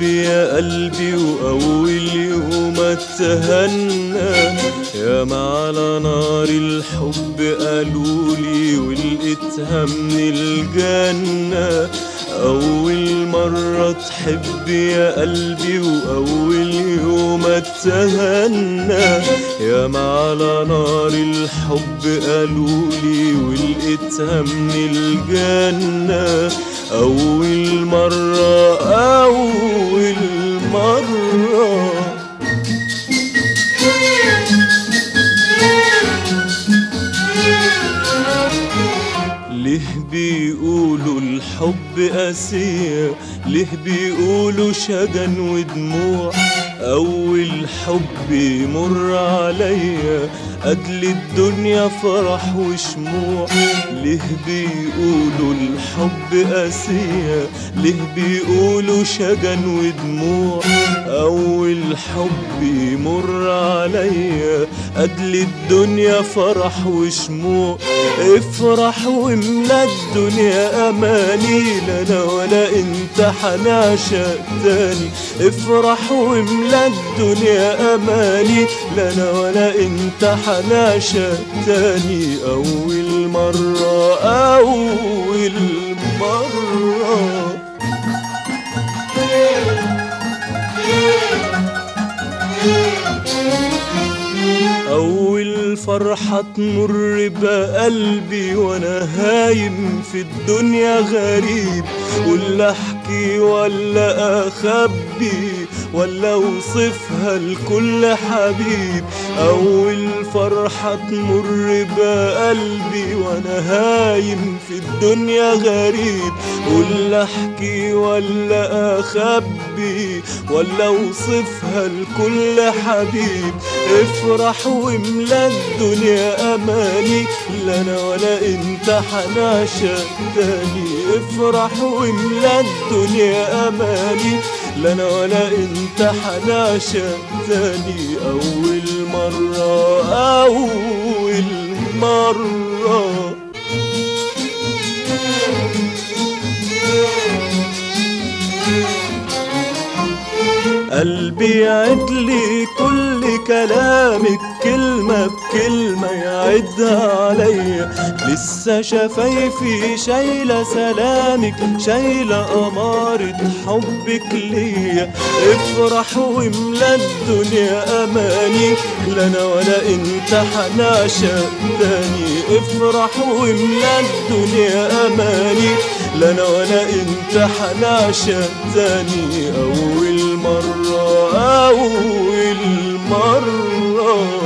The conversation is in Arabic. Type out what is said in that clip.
يا قلبي وأول يوم اتهنى، ياما على نار الحب قالولي ولقيتها من الجنة. أول مرة تحب يا قلبي وأول يوم اتهنى، ياما على نار الحب قالولي ولقيتها من الجنة. أول مرة أول مرة ليه بيقولوا الحب قاسية، ليه بيقولوا شجن ودموع؟ أول حب يمر عليا قتل الدنيا فرح وشموع. ليه بيقولوا الحب قاسية، ليه بيقولوا شجن ودموع؟ أول حب يمر عليا قتل الدنيا فرح وشموع. افرح واملا الدنيا أماني، لا أنا ولا أنت حنعشق تاني. افرح واملا الدنيا أماني، لا أنا ولا أنت حنعشق تاني. أول مرة أول مرة أول فرحة تمر بقلبي وأنا هايم في الدنيا غريب. ولا أحكي ولا أخبي ولا أوصفها لكل حبيب؟ أول فرحة تمر بقلبي وأنا هايم في الدنيا غريب. ولا أحكي ولا أخبي ولا أوصفها لكل حبيب. افرح واملا الدنيا أماني، لا أنا ولا أنت حنعشق تاني. افرح واملا الدنيا أماني، لا أنا ولا أنت حنعشق تاني. أول مرة أول مرة قلبي يعدلي كل كلامك كلمة بكلمة يعدها عليا. لسه شفايفي شايلة سلامك، شايلة أمارة حبك ليا. افرح واملا الدنيا أماني، لا أنا ولا أنت حنعشق تاني. افرح واملا الدنيا أماني، لا أنا ولا أنت حنعشق تاني. أول مرة أول مرة